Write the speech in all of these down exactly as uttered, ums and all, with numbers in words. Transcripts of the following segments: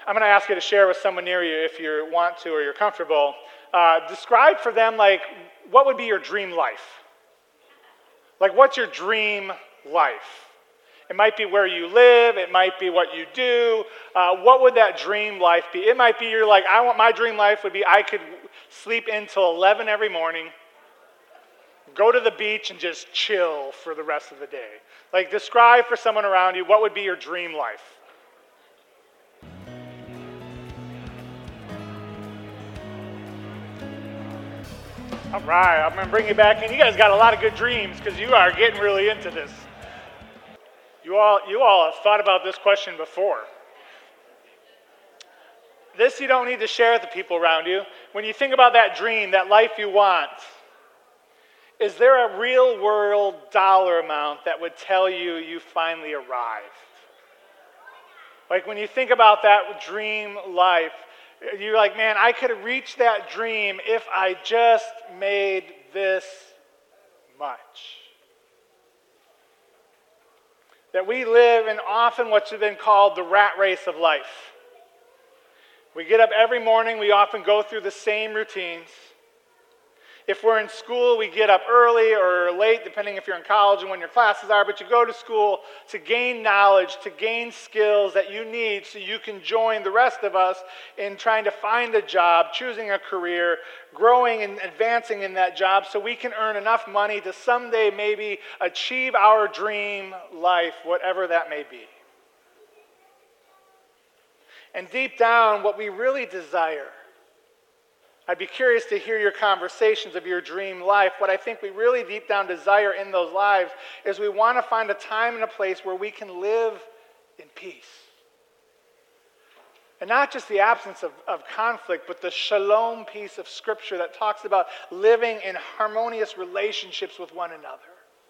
I'm going to ask you to share with someone near you if you want to or you're comfortable. Uh, describe for them, like, what would be your dream life? Like, what's your dream life? It might be where you live. It might be what you do. Uh, what would that dream life be? It might be you're like, I want my dream life would be I could sleep in till eleven every morning, go to the beach, and just chill for the rest of the day. Like, describe for someone around you what would be your dream life. All right, I'm going to bring you back in. You guys got a lot of good dreams because you are getting really into this. You all, you all have thought about this question before. This you don't need to share with the people around you. When you think about that dream, that life you want, is there a real world dollar amount that would tell you you finally arrived? Like when you think about that dream life, you're like, man, I could have reached that dream if I just made this much. That we live in often what's been called the rat race of life. We get up every morning, we often go through the same routines. If we're in school, we get up early or late, depending if you're in college and when your classes are, but you go to school to gain knowledge, to gain skills that you need so you can join the rest of us in trying to find a job, choosing a career, growing and advancing in that job so we can earn enough money to someday maybe achieve our dream life, whatever that may be. And deep down, what we really desire, I'd be curious to hear your conversations of your dream life. What I think we really deep down desire in those lives is we want to find a time and a place where we can live in peace. And not just the absence of, of conflict, but the shalom peace of Scripture that talks about living in harmonious relationships with one another.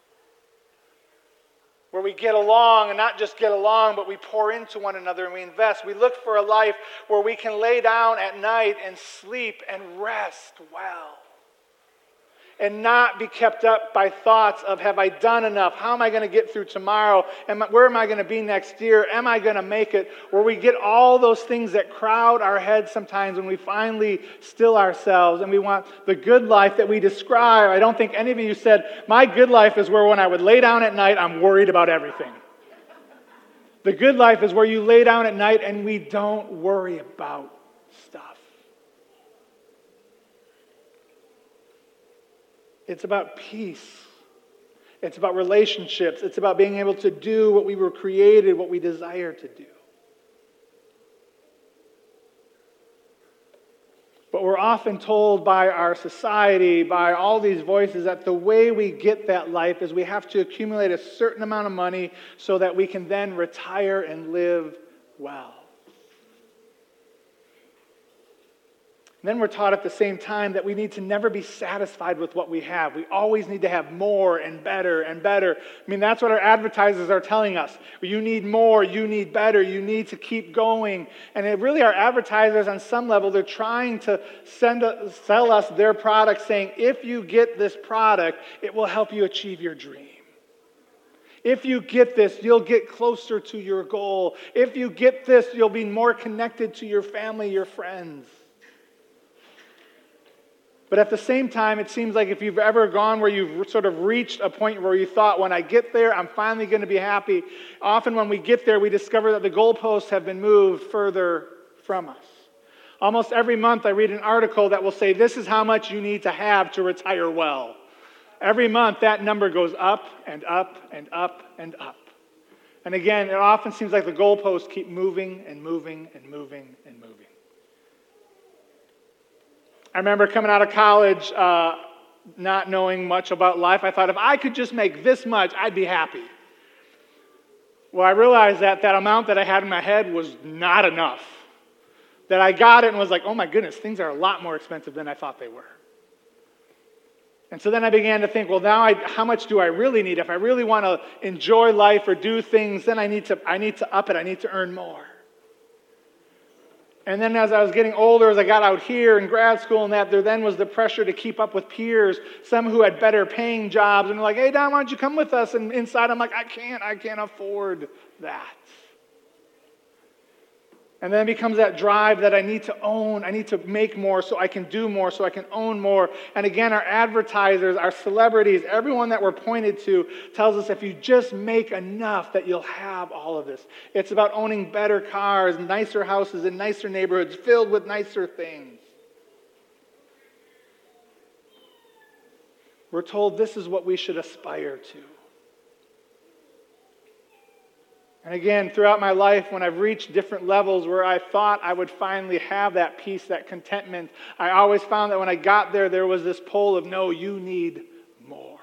Where we get along, and not just get along, but we pour into one another and we invest. We look for a life where we can lay down at night and sleep and rest well. And not be kept up by thoughts of, have I done enough? How am I going to get through tomorrow? Am I, where am I going to be next year? Am I going to make it? Where we get all those things that crowd our heads sometimes when we finally still ourselves and we want the good life that we describe. I don't think any of you said, my good life is where when I would lay down at night, I'm worried about everything. The good life is where you lay down at night and we don't worry about stuff. It's about peace. It's about relationships. It's about being able to do what we were created, what we desire to do. But we're often told by our society, by all these voices, that the way we get that life is we have to accumulate a certain amount of money so that we can then retire and live well. And then we're taught at the same time that we need to never be satisfied with what we have. We always need to have more and better and better. I mean, that's what our advertisers are telling us. You need more, you need better, you need to keep going. And it really, our advertisers on some level, they're trying to send a, sell us their product saying, if you get this product, it will help you achieve your dream. If you get this, you'll get closer to your goal. If you get this, you'll be more connected to your family, your friends. But at the same time, it seems like if you've ever gone where you've sort of reached a point where you thought, when I get there, I'm finally going to be happy. Often when we get there, we discover that the goalposts have been moved further from us. Almost every month I read an article that will say, this is how much you need to have to retire well. Every month that number goes up and up and up and up. And again, it often seems like the goalposts keep moving and moving and moving and moving. I remember coming out of college, uh, not knowing much about life. I thought, if I could just make this much, I'd be happy. Well, I realized that that amount that I had in my head was not enough. That I got it and was like, oh my goodness, things are a lot more expensive than I thought they were. And so then I began to think, well, now I, how much do I really need? If I really want to enjoy life or do things, then I need to I need to up it. I need to earn more. And then as I was getting older, as I got out here in grad school and that, there then was the pressure to keep up with peers, some who had better paying jobs, and they're like, hey, Don, why don't you come with us? And inside I'm like, I can't, I can't afford that. And then it becomes that drive that I need to own, I need to make more so I can do more, so I can own more. And again, our advertisers, our celebrities, everyone that we're pointed to tells us if you just make enough that you'll have all of this. It's about owning better cars, nicer houses in nicer neighborhoods filled with nicer things. We're told this is what we should aspire to. And again, throughout my life, when I've reached different levels where I thought I would finally have that peace, that contentment, I always found that when I got there, there was this pull of, no, you need more.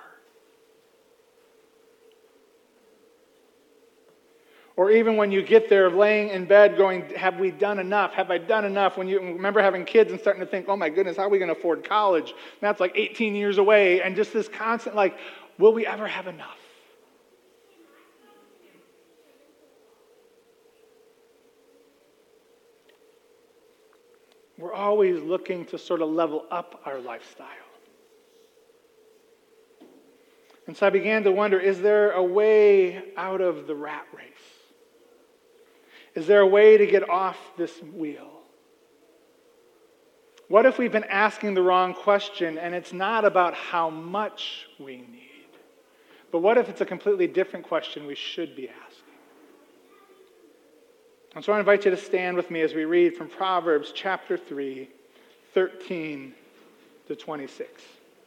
Or even when you get there, laying in bed going, have we done enough? Have I done enough? When you remember having kids and starting to think, oh my goodness, how are we going to afford college? And that's like eighteen years away. And just this constant like, will we ever have enough? We're always looking to sort of level up our lifestyle. And so I began to wonder, is there a way out of the rat race? Is there a way to get off this wheel? What if we've been asking the wrong question and it's not about how much we need, but what if it's a completely different question we should be asking? And so I invite you to stand with me as we read from Proverbs chapter three, thirteen to twenty-six.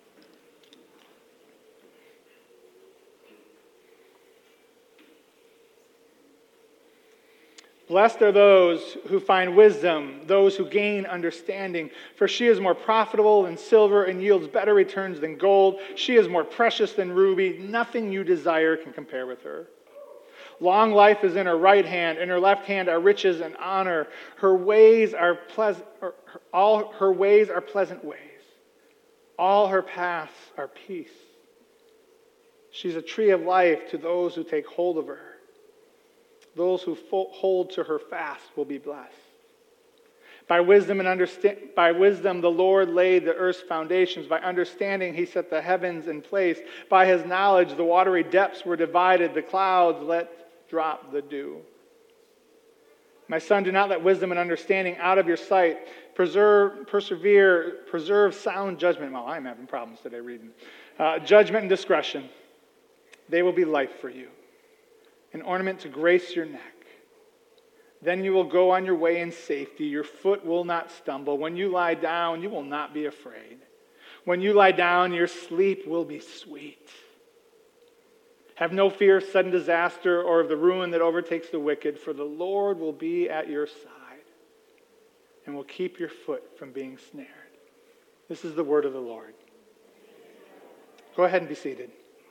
Blessed are those who find wisdom, those who gain understanding, for she is more profitable than silver and yields better returns than gold. She is more precious than ruby. Nothing you desire can compare with her. Long life is in her right hand, in her left hand are riches and honor. Her ways are pleasant, all her ways are pleasant ways. All her paths are peace. She's a tree of life to those who take hold of her. Those who hold to her fast will be blessed. By wisdom and understand, by wisdom the Lord laid the earth's foundations. By understanding he set the heavens in place. By his knowledge the watery depths were divided. The clouds let drop the dew. My son, do not let wisdom and understanding out of your sight. Preserve, persevere, preserve sound judgment. Well, I'm having problems today reading. Uh, judgment and discretion. They will be life for you. An ornament to grace your neck. Then you will go on your way in safety. Your foot will not stumble. When you lie down, you will not be afraid. When you lie down, your sleep will be sweet. Have no fear of sudden disaster or of the ruin that overtakes the wicked, for the Lord will be at your side and will keep your foot from being snared. This is the word of the Lord. Go ahead and be seated.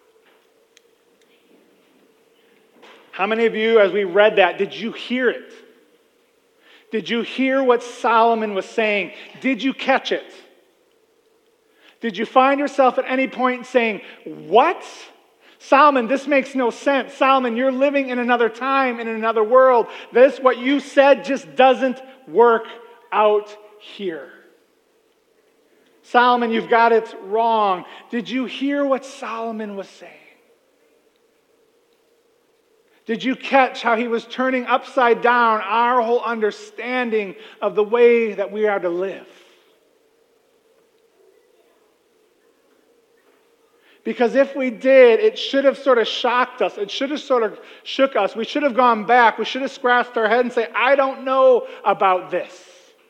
How many of you, as we read that, did you hear it? Did you hear what Solomon was saying? Did you catch it? Did you find yourself at any point saying, what? Solomon, this makes no sense. Solomon, you're living in another time, in another world. This, what you said, just doesn't work out here. Solomon, you've got it wrong. Did you hear what Solomon was saying? Did you catch how he was turning upside down our whole understanding of the way that we are to live? Because if we did, it should have sort of shocked us. It should have sort of shook us. We should have gone back. We should have scratched our head and say, I don't know about this.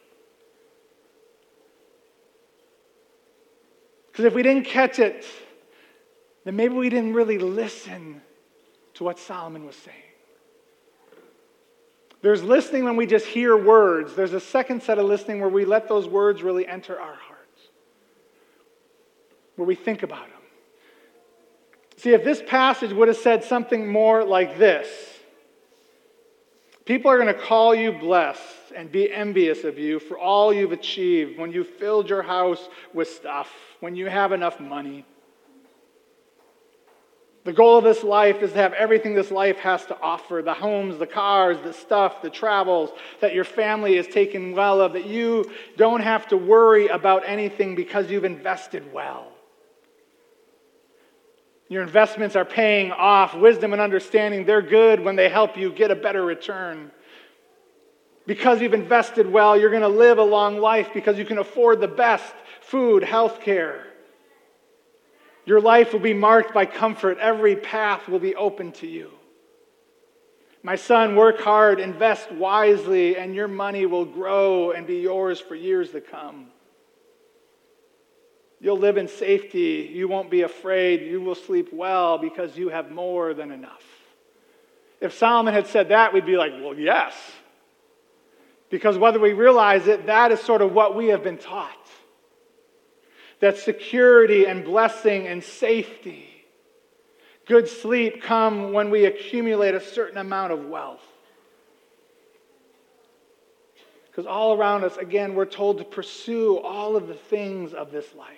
Because if we didn't catch it, then maybe we didn't really listen to what Solomon was saying. There's listening when we just hear words. There's a second set of listening where we let those words really enter our hearts, where we think about them. See, if this passage would have said something more like this, people are going to call you blessed and be envious of you for all you've achieved when you filled your house with stuff, when you have enough money. The goal of this life is to have everything this life has to offer, the homes, the cars, the stuff, the travels, that your family is taken well of, that you don't have to worry about anything because you've invested well. Your investments are paying off. Wisdom and understanding, they're good when they help you get a better return. Because you've invested well, you're going to live a long life because you can afford the best food, health care. Your life will be marked by comfort. Every path will be open to you. My son, work hard, invest wisely, and your money will grow and be yours for years to come. You'll live in safety. You won't be afraid. You will sleep well because you have more than enough. If Solomon had said that, we'd be like, well, yes. Because whether we realize it, that is sort of what we have been taught. That security and blessing and safety, good sleep come when we accumulate a certain amount of wealth. Because all around us, again, we're told to pursue all of the things of this life.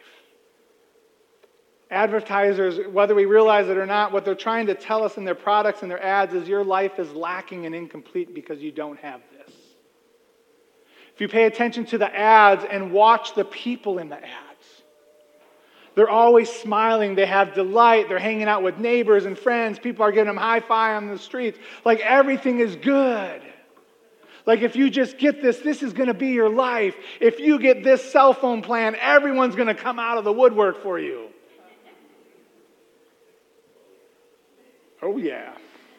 Advertisers, whether we realize it or not, what they're trying to tell us in their products and their ads is your life is lacking and incomplete because you don't have this. If you pay attention to the ads and watch the people in the ads, they're always smiling. They have delight. They're hanging out with neighbors and friends. People are giving them high five on the streets. Like everything is good. Like if you just get this, this is going to be your life. If you get this cell phone plan, everyone's going to come out of the woodwork for you. Oh, yeah.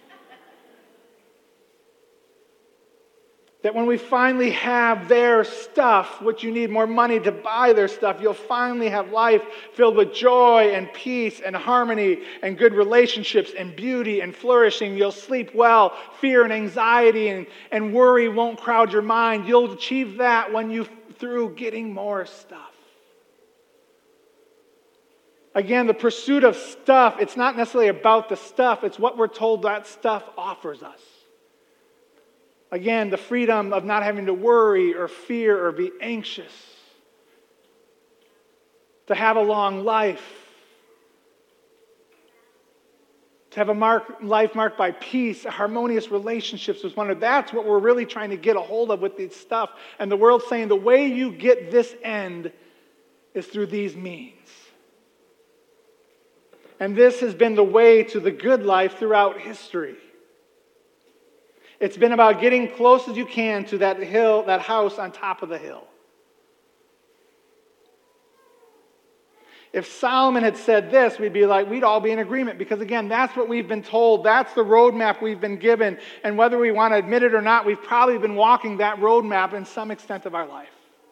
That when we finally have their stuff, what you need more money to buy their stuff, you'll finally have life filled with joy and peace and harmony and good relationships and beauty and flourishing. You'll sleep well. Fear and anxiety and, and worry won't crowd your mind. You'll achieve that when you through getting more stuff. Again, the pursuit of stuff, it's not necessarily about the stuff. It's what we're told that stuff offers us. Again, the freedom of not having to worry or fear or be anxious. To have a long life. To have a mark, life marked by peace, harmonious relationships with one another. That's what we're really trying to get a hold of with this stuff. And the world's saying the way you get this end is through these means. And this has been the way to the good life throughout history. It's been about getting close as you can to that hill, that house on top of the hill. If Solomon had said this, we'd be like, we'd all be in agreement. Because again, that's what we've been told. That's the roadmap we've been given. And whether we want to admit it or not, we've probably been walking that roadmap in some extent of our life.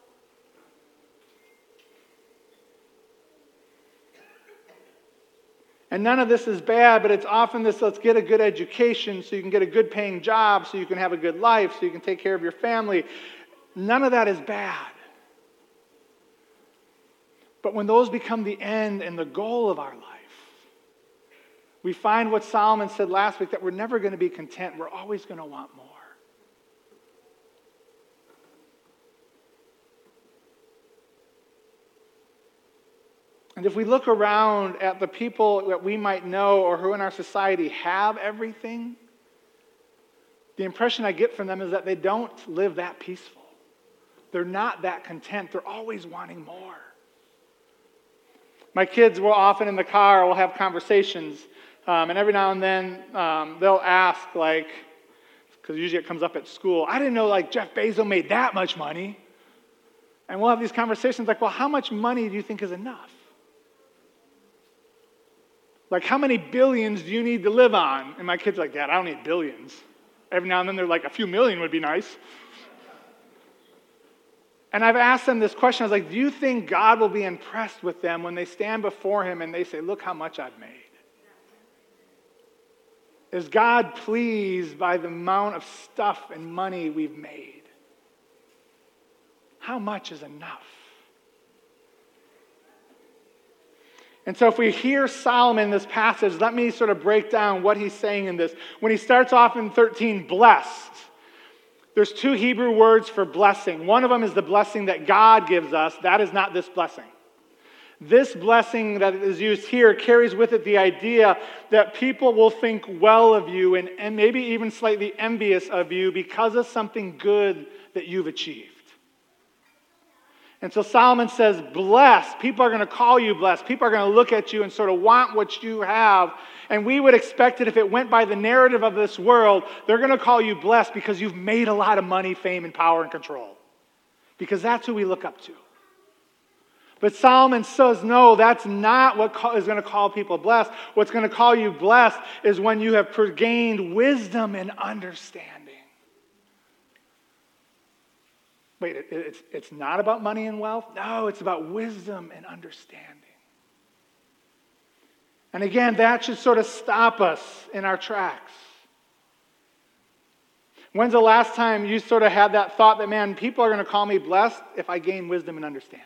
And none of this is bad, but it's often this, let's get a good education so you can get a good paying job, so you can have a good life, so you can take care of your family. None of that is bad. But when those become the end and the goal of our life, we find what Solomon said last week, that we're never going to be content. We're always going to want more. And if we look around at the people that we might know or who in our society have everything, the impression I get from them is that they don't live that peaceful. They're not that content. They're always wanting more. My kids will often in the car, will have conversations, um, and every now and then um, they'll ask, like, because usually it comes up at school, I didn't know like Jeff Bezos made that much money. And we'll have these conversations like, well, how much money do you think is enough? Like, how many billions do you need to live on? And my kid's like, Dad, I don't need billions. Every now and then they're like, a few million would be nice. And I've asked them this question. I was like, do you think God will be impressed with them when they stand before him and they say, look how much I've made? Is God pleased by the amount of stuff and money we've made? How much is enough? And so if we hear Solomon in this passage, let me sort of break down what he's saying in this. When he starts off in thirteen, blessed, there's two Hebrew words for blessing. One of them is the blessing that God gives us. That is not this blessing. This blessing that is used here carries with it the idea that people will think well of you and, and maybe even slightly envious of you because of something good that you've achieved. And so Solomon says, blessed. People are going to call you blessed. People are going to look at you and sort of want what you have. And we would expect it if it went by the narrative of this world, they're going to call you blessed because you've made a lot of money, fame, and power and control. Because that's who we look up to. But Solomon says, no, that's not what is going to call people blessed. What's going to call you blessed is when you have gained wisdom and understanding. Wait, it, it's, it's not about money and wealth? No, it's about wisdom and understanding. And again, that should sort of stop us in our tracks. When's the last time you sort of had that thought that, man, people are going to call me blessed if I gain wisdom and understanding?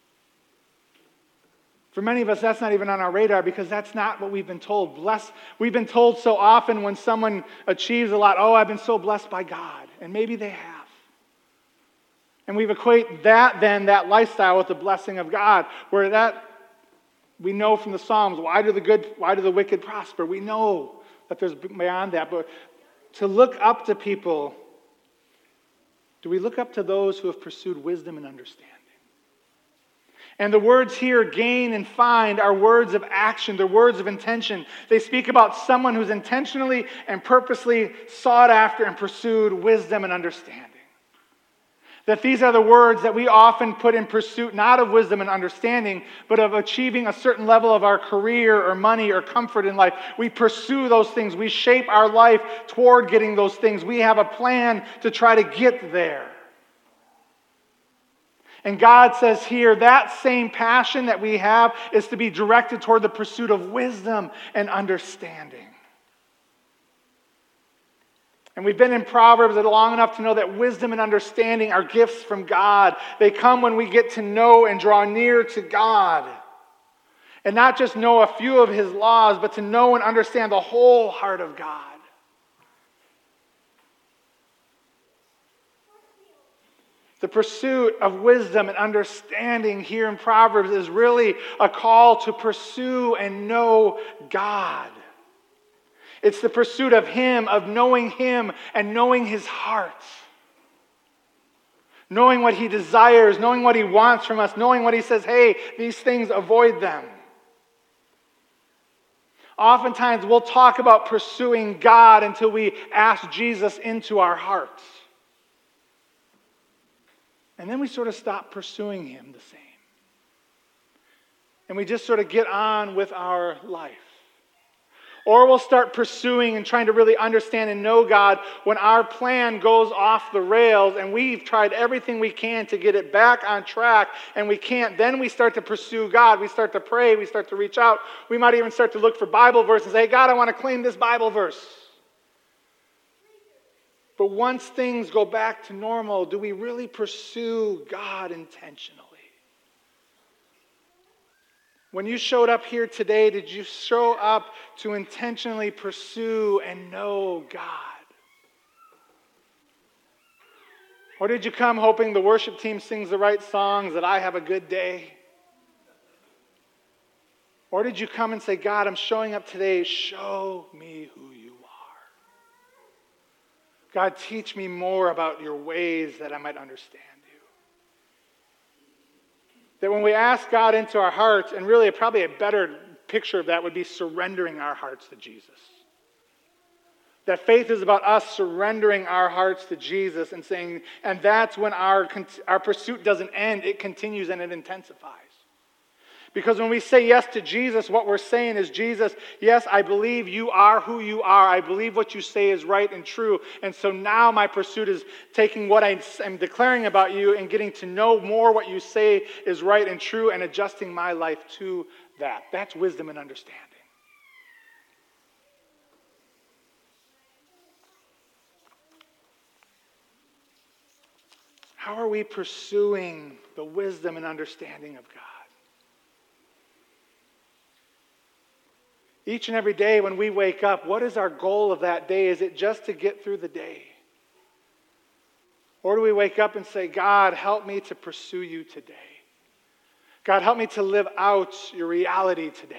For many of us, that's not even on our radar because that's not what we've been told. Blessed, we've been told so often when someone achieves a lot, oh, I've been so blessed by God. And maybe they have. And we've equate that then, that lifestyle with the blessing of God, where that, we know from the Psalms, why do the good, why do the wicked prosper? We know that there's beyond that. But to look up to people, do we look up to those who have pursued wisdom and understanding? And the words here, gain and find, are words of action. They're words of intention. They speak about someone who's intentionally and purposely sought after and pursued wisdom and understanding. That these are the words that we often put in pursuit, not of wisdom and understanding, but of achieving a certain level of our career or money or comfort in life. We pursue those things. We shape our life toward getting those things. We have a plan to try to get there. And God says here, that same passion that we have is to be directed toward the pursuit of wisdom and understanding. And we've been in Proverbs long enough to know that wisdom and understanding are gifts from God. They come when we get to know and draw near to God. And not just know a few of His laws, but to know and understand the whole heart of God. The pursuit of wisdom and understanding here in Proverbs is really a call to pursue and know God. It's the pursuit of Him, of knowing Him and knowing His heart. Knowing what He desires, knowing what He wants from us, knowing what He says, hey, these things, avoid them. Oftentimes we'll talk about pursuing God until we ask Jesus into our hearts. And then we sort of stop pursuing Him the same. And we just sort of get on with our life. Or we'll start pursuing and trying to really understand and know God when our plan goes off the rails and we've tried everything we can to get it back on track and we can't. Then we start to pursue God. We start to pray. We start to reach out. We might even start to look for Bible verses and say, hey, God, I want to claim this Bible verse. But once things go back to normal, do we really pursue God intentionally? When you showed up here today, did you show up to intentionally pursue and know God? Or did you come hoping the worship team sings the right songs, that I have a good day? Or did you come and say, God, I'm showing up today, show me who you are. God, teach me more about your ways that I might understand you. That when we ask God into our hearts, and really probably a better picture of that would be surrendering our hearts to Jesus. That faith is about us surrendering our hearts to Jesus and saying, and that's when our, our pursuit doesn't end, it continues and it intensifies. Because when we say yes to Jesus, what we're saying is, Jesus, yes, I believe you are who you are. I believe what you say is right and true. And so now my pursuit is taking what I am declaring about you and getting to know more what you say is right and true and adjusting my life to that. That's wisdom and understanding. How are we pursuing the wisdom and understanding of God? Each and every day when we wake up, what is our goal of that day? Is it just to get through the day? Or do we wake up and say, God, help me to pursue you today. God, help me to live out your reality today.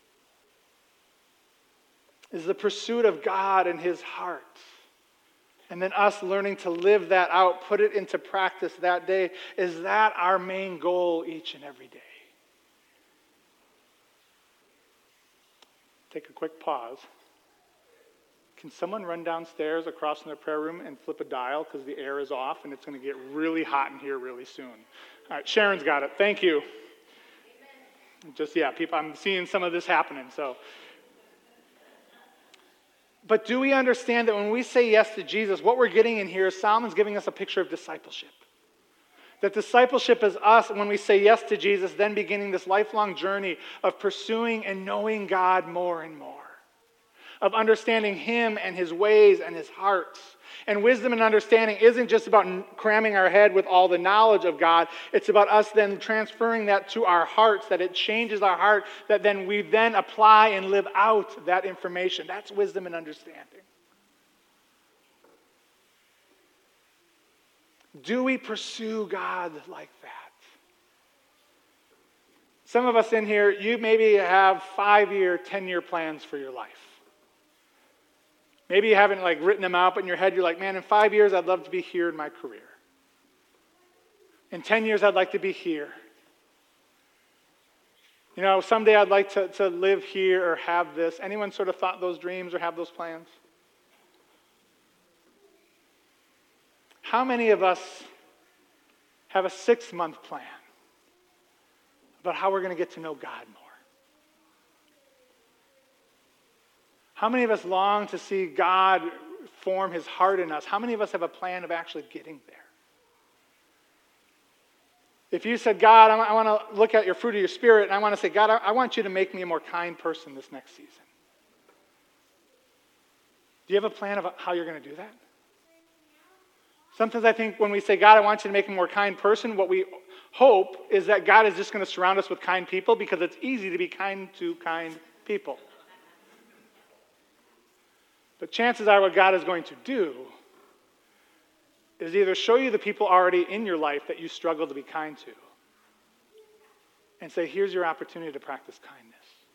Is the pursuit of God and His heart and then us learning to live that out, put it into practice that day, is that our main goal each and every day? Take a quick pause. Can someone run downstairs across in the prayer room and flip a dial because the air is off and it's going to get really hot in here really soon? All right, Sharon's got it. Thank you. Amen. Just, yeah, people, I'm seeing some of this happening, so. But do we understand that when we say yes to Jesus, what we're getting in here is Solomon's giving us a picture of discipleship. That discipleship is us, when we say yes to Jesus, then beginning this lifelong journey of pursuing and knowing God more and more. Of understanding Him and His ways and His heart. And wisdom and understanding isn't just about cramming our head with all the knowledge of God. It's about us then transferring that to our hearts, that it changes our heart, that then we then apply and live out that information. That's wisdom and understanding. Do we pursue God like that? Some of us in here, you maybe have five-year, ten-year plans for your life. Maybe you haven't like written them out, but in your head you're like, man, in five years I'd love to be here in my career. In ten years I'd like to be here. You know, someday I'd like to, to live here or have this. Anyone sort of thought those dreams or have those plans? How many of us have a six-month plan about how we're going to get to know God more? How many of us long to see God form His heart in us? How many of us have a plan of actually getting there? If you said, God, I want to look at your fruit of your Spirit, and I want to say, God, I want you to make me a more kind person this next season. Do you have a plan of how you're going to do that? Sometimes I think when we say, God, I want you to make me a more kind person, what we hope is that God is just going to surround us with kind people because it's easy to be kind to kind people. But chances are what God is going to do is either show you the people already in your life that you struggle to be kind to and say, here's your opportunity to practice kindness.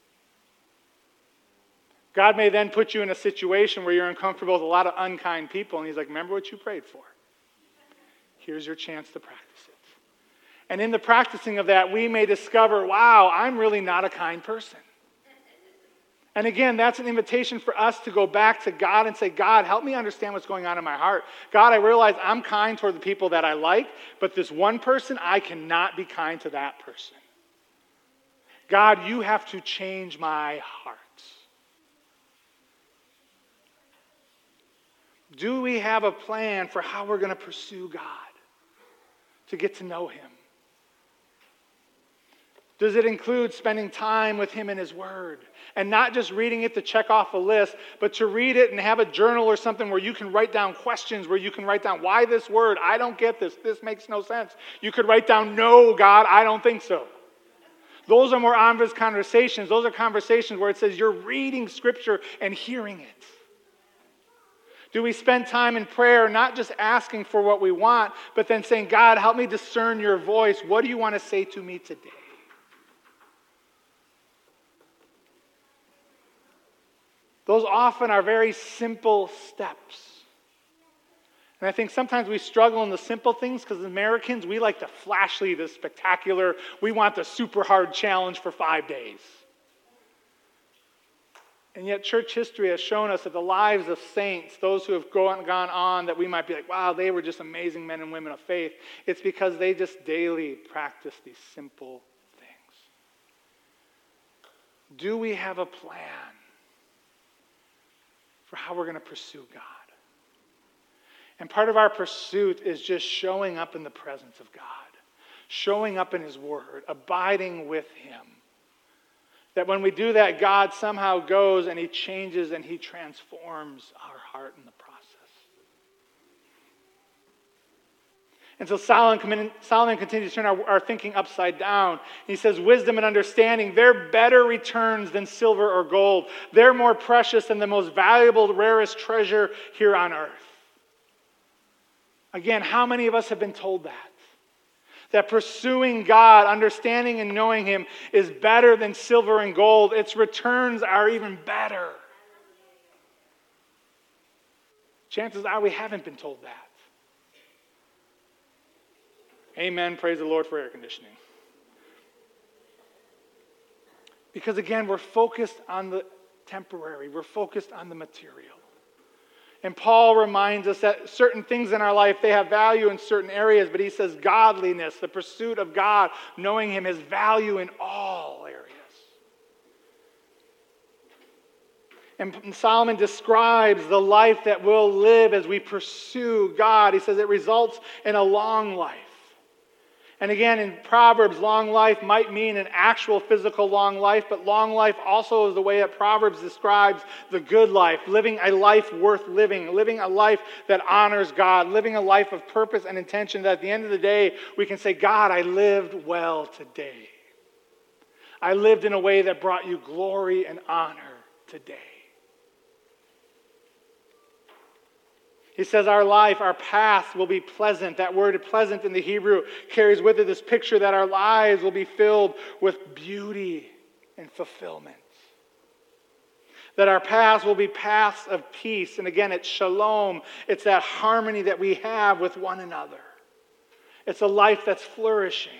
God may then put you in a situation where you're uncomfortable with a lot of unkind people, and He's like, remember what you prayed for. Here's your chance to practice it. And in the practicing of that, we may discover, wow, I'm really not a kind person. And again, that's an invitation for us to go back to God and say, God, help me understand what's going on in my heart. God, I realize I'm kind toward the people that I like, but this one person, I cannot be kind to that person. God, you have to change my heart. Do we have a plan for how we're going to pursue God, to get to know Him? Does it include spending time with Him in His Word? And not just reading it to check off a list, but to read it and have a journal or something where you can write down questions, where you can write down, why this word? I don't get this. This makes no sense. You could write down, no, God, I don't think so. Those are more honest conversations. Those are conversations where it says you're reading Scripture and hearing it. Do we spend time in prayer, not just asking for what we want, but then saying, God, help me discern your voice. What do you want to say to me today? Those often are very simple steps. And I think sometimes we struggle in the simple things because as Americans, we like the flashy, the spectacular. We want the super hard challenge for five days. And yet church history has shown us that the lives of saints, those who have gone, gone on, that we might be like, wow, they were just amazing men and women of faith. It's because they just daily practice these simple things. Do we have a plan for how we're going to pursue God? And part of our pursuit is just showing up in the presence of God, showing up in His Word, abiding with Him. That when we do that, God somehow goes and He changes and He transforms our heart in the process. And so Solomon, Solomon continues to turn our, our thinking upside down. He says, wisdom and understanding, they're better returns than silver or gold. They're more precious than the most valuable, rarest treasure here on earth. Again, how many of us have been told that? That pursuing God, understanding and knowing Him is better than silver and gold. Its returns are even better. Chances are we haven't been told that. Amen. Praise the Lord for air conditioning. Because again, we're focused on the temporary. We're focused on the material. And Paul reminds us that certain things in our life, they have value in certain areas, but he says godliness, the pursuit of God, knowing him, has value in all areas. And Solomon describes the life that we'll live as we pursue God. He says it results in a long life. And again, in Proverbs, long life might mean an actual physical long life, but long life also is the way that Proverbs describes the good life, living a life worth living, living a life that honors God, living a life of purpose and intention that at the end of the day, we can say, God, I lived well today. I lived in a way that brought you glory and honor today. He says our life, our path will be pleasant. That word pleasant in the Hebrew carries with it this picture that our lives will be filled with beauty and fulfillment. That our paths will be paths of peace. And again, it's shalom. It's that harmony that we have with one another. It's a life that's flourishing.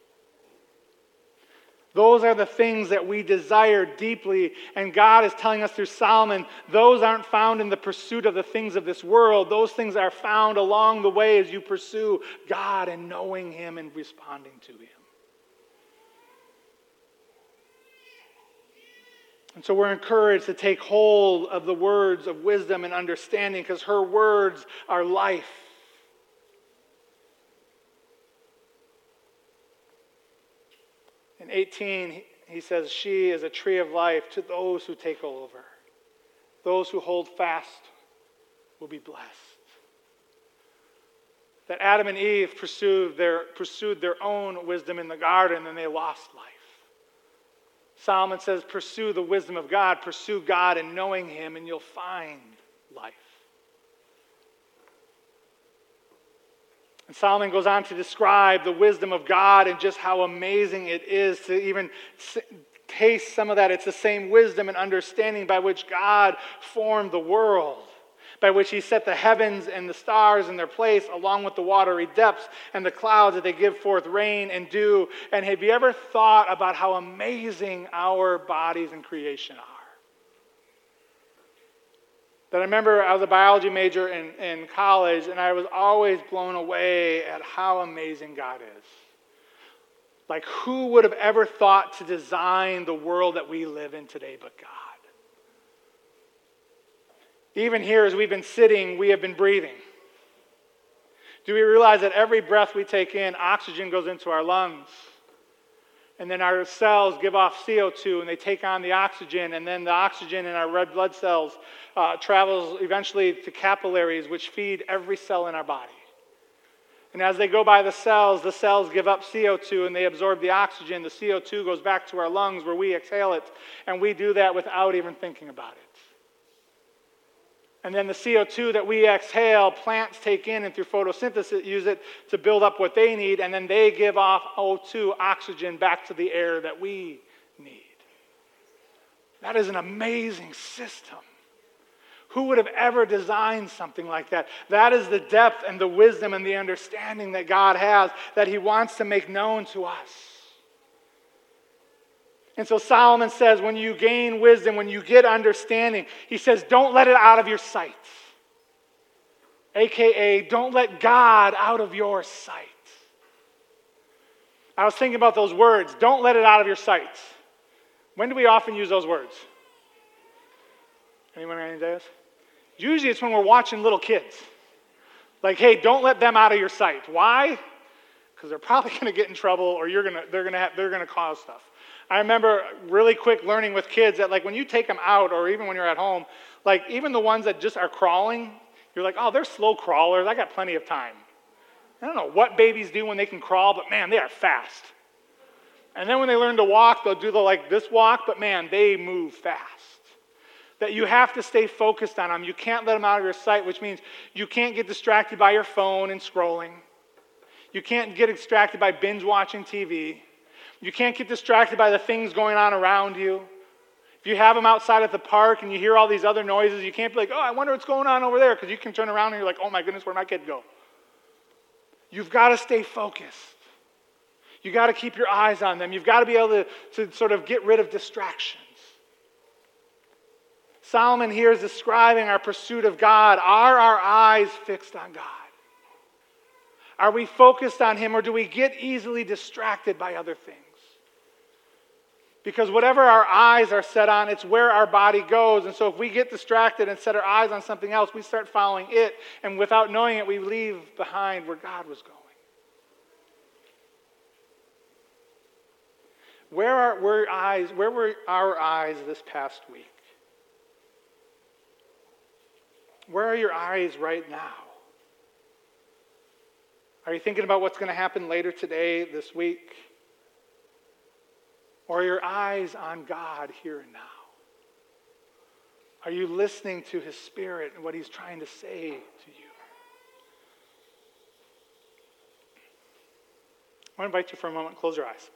Those are the things that we desire deeply, and God is telling us through Solomon, those aren't found in the pursuit of the things of this world. Those things are found along the way as you pursue God and knowing him and responding to him. And so we're encouraged to take hold of the words of wisdom and understanding, because her words are life. In eighteen, he says, she is a tree of life to those who take over. Those who hold fast will be blessed. That Adam and Eve pursued their, pursued their own wisdom in the garden, and they lost life. Solomon says, pursue the wisdom of God, pursue God and knowing him, and you'll find life. And Solomon goes on to describe the wisdom of God and just how amazing it is to even taste some of that. It's the same wisdom and understanding by which God formed the world, by which he set the heavens and the stars in their place, along with the watery depths and the clouds that they give forth rain and dew. And have you ever thought about how amazing our bodies and creation are? That I remember I was a biology major in, in college, and I was always blown away at how amazing God is. Like, who would have ever thought to design the world that we live in today but God? Even here, as we've been sitting, we have been breathing. Do we realize that every breath we take in, oxygen goes into our lungs? And then our cells give off C O two, and they take on the oxygen, and then the oxygen in our red blood cells uh, travels eventually to capillaries, which feed every cell in our body. And as they go by the cells, the cells give up C O two, and they absorb the oxygen. The C O two goes back to our lungs, where we exhale it, and we do that without even thinking about it. And then the C O two that we exhale, plants take in and through photosynthesis use it to build up what they need, and then they give off O two, oxygen, back to the air that we need. That is an amazing system. Who would have ever designed something like that? That is the depth and the wisdom and the understanding that God has, that he wants to make known to us. And so Solomon says, when you gain wisdom, when you get understanding, he says, don't let it out of your sight. A K A, don't let God out of your sight. I was thinking about those words, don't let it out of your sight. When do we often use those words? Anyone got any ideas? Usually it's when we're watching little kids. Like, hey, don't let them out of your sight. Why? Because they're probably going to get in trouble, or you're going to they're going to have, they're going to cause stuff. I remember really quick learning with kids that, like, when you take them out, or even when you're at home, like, even the ones that just are crawling, you're like, oh, they're slow crawlers. I got plenty of time. I don't know what babies do when they can crawl, but man, they are fast. And then when they learn to walk, they'll do the like this walk, but man, they move fast. That you have to stay focused on them. You can't let them out of your sight, which means you can't get distracted by your phone and scrolling. You can't get distracted by binge watching T V. You can't get distracted by the things going on around you. If Do you have them outside at the park and you hear all these other noises? You can't be like, oh, I wonder what's going on over there, because you can turn around and you're like, oh my goodness, where'd my kid go? You've got to stay focused. You've got to keep your eyes on them. You've got to be able to, to sort of get rid of distractions. Solomon here is describing our pursuit of God. Are our eyes fixed on God? Are we focused on Him, or do we get easily distracted by other things? Because whatever our eyes are set on, it's where our body goes. And so if we get distracted and set our eyes on something else, we start following it. And without knowing it, we leave behind where God was going. Where are where eyes? Where were our eyes this past week? Where are your eyes right now? Are you thinking about what's going to happen later today, this week? Or are your eyes on God here and now? Are you listening to His Spirit and what He's trying to say to you? I want to invite you for a moment, close your eyes.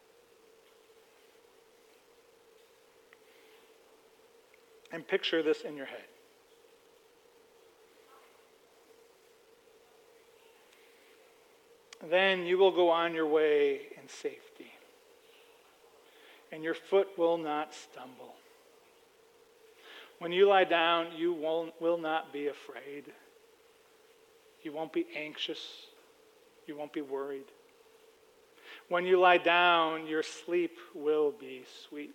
And picture this in your head. Then you will go on your way in safety, and your foot will not stumble. When you lie down, you won't, will not be afraid. You won't be anxious. You won't be worried. When you lie down, your sleep will be sweet.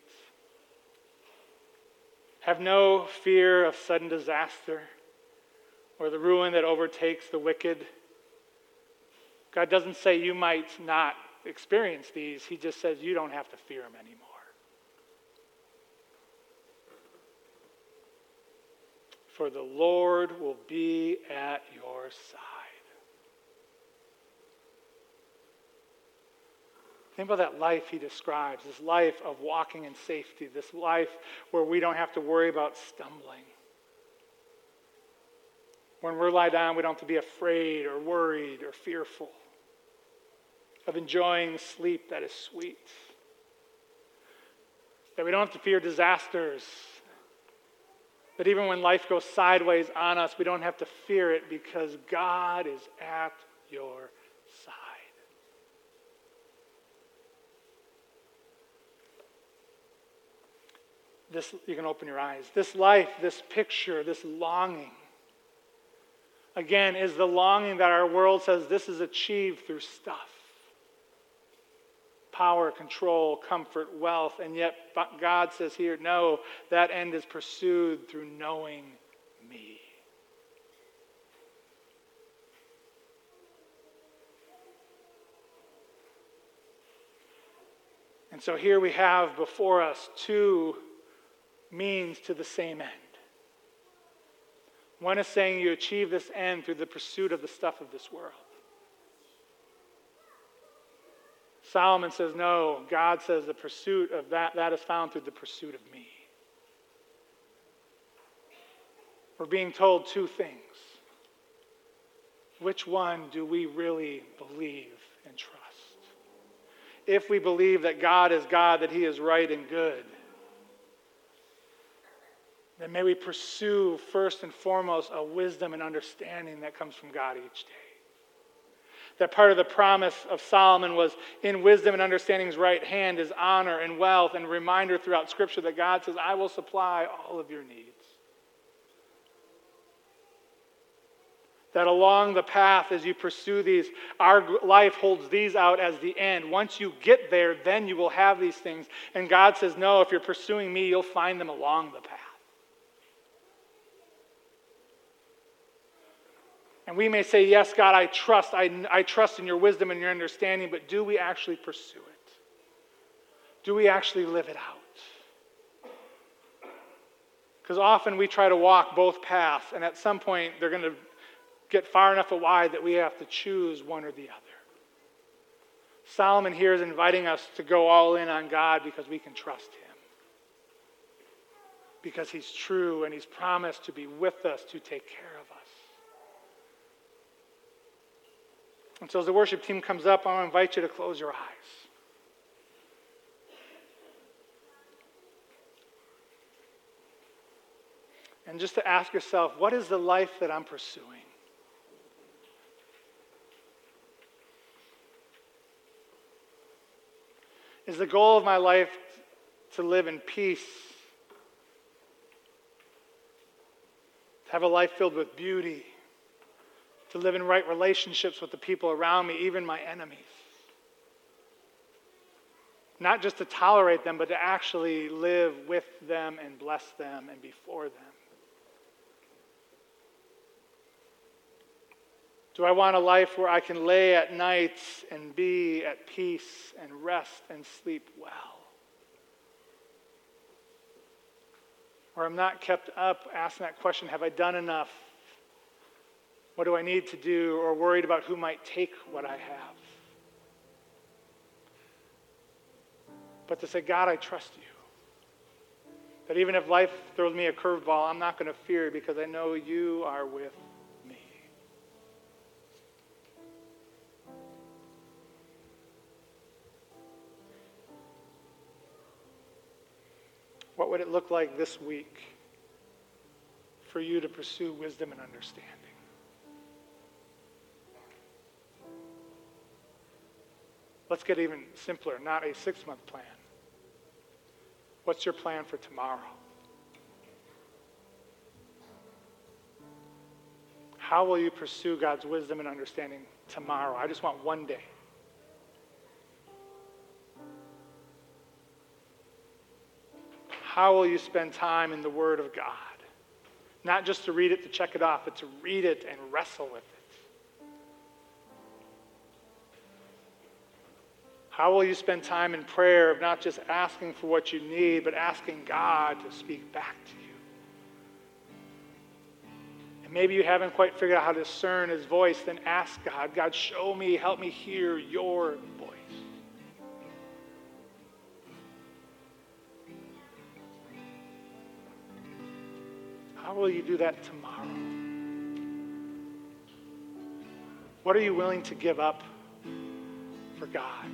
Have no fear of sudden disaster or the ruin that overtakes the wicked. God doesn't say you might not experience these. He just says you don't have to fear them anymore. For the Lord will be at your side. Think about that life he describes, this life of walking in safety, this life where we don't have to worry about stumbling. When we lie down, we don't have to be afraid or worried or fearful, of enjoying sleep that is sweet. That we don't have to fear disasters. That even when life goes sideways on us, we don't have to fear it because God is at your side. This, you can open your eyes. This life, this picture, this longing, again, is the longing that our world says this is achieved through stuff. Power, control, comfort, wealth, and yet God says here, no, that end is pursued through knowing me. And so here we have before us two means to the same end. One is saying you achieve this end through the pursuit of the stuff of this world. Solomon says, no, God says the pursuit of that, that is found through the pursuit of me. We're being told two things. Which one do we really believe and trust? If we believe that God is God, that He is right and good, then may we pursue first and foremost a wisdom and understanding that comes from God each day. That part of the promise of Solomon was in wisdom and understanding's right hand is honor and wealth, and a reminder throughout Scripture that God says, I will supply all of your needs. That along the path as you pursue these, our life holds these out as the end. Once you get there, then you will have these things. And God says, no, if you're pursuing me, you'll find them along the path. And we may say, yes, God, I trust. I, I trust in your wisdom and your understanding, but do we actually pursue it? Do we actually live it out? Because often we try to walk both paths, and at some point they're going to get far enough wide that we have to choose one or the other. Solomon here is inviting us to go all in on God because we can trust Him. Because He's true and He's promised to be with us, to take care of us. And so as the worship team comes up, I want to invite you to close your eyes. And just to ask yourself, what is the life that I'm pursuing? Is the goal of my life to live in peace? To have a life filled with beauty? To live in right relationships with the people around me, even my enemies? Not just to tolerate them, but to actually live with them and bless them and be for them. Do I want a life where I can lay at night and be at peace and rest and sleep well? Or I'm not kept up asking that question, have I done enough? What do I need to do? Or worried about who might take what I have? But to say, God, I trust you. That even if life throws me a curveball, I'm not going to fear because I know you are with me. What would it look like this week for you to pursue wisdom and understanding? Let's get even simpler, not a six-month plan. What's your plan for tomorrow? How will you pursue God's wisdom and understanding tomorrow? I just want one day. How will you spend time in the Word of God? Not just to read it to check it off, but to read it and wrestle with it. How will you spend time in prayer of not just asking for what you need, but asking God to speak back to you? And maybe you haven't quite figured out how to discern his voice, then ask God, God, show me, help me hear your voice. How will you do that tomorrow? What are you willing to give up for God?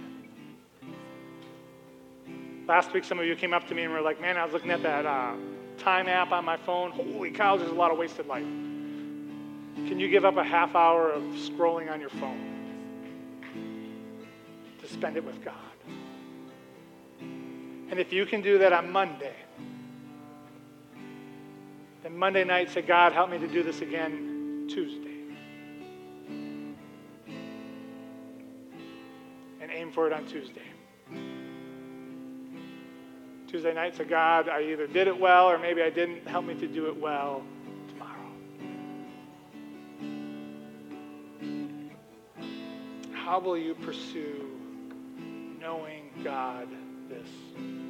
Last week, some of you came up to me and were like, man, I was looking at that uh, time app on my phone. Holy cow, there's a lot of wasted life. Can you give up a half hour of scrolling on your phone to spend it with God? And if you can do that on Monday, then Monday night say, God, help me to do this again Tuesday. And aim for it on Tuesday. Tuesday night, say, God, I either did it well or maybe I didn't. Help me to do it well tomorrow. How will you pursue knowing God this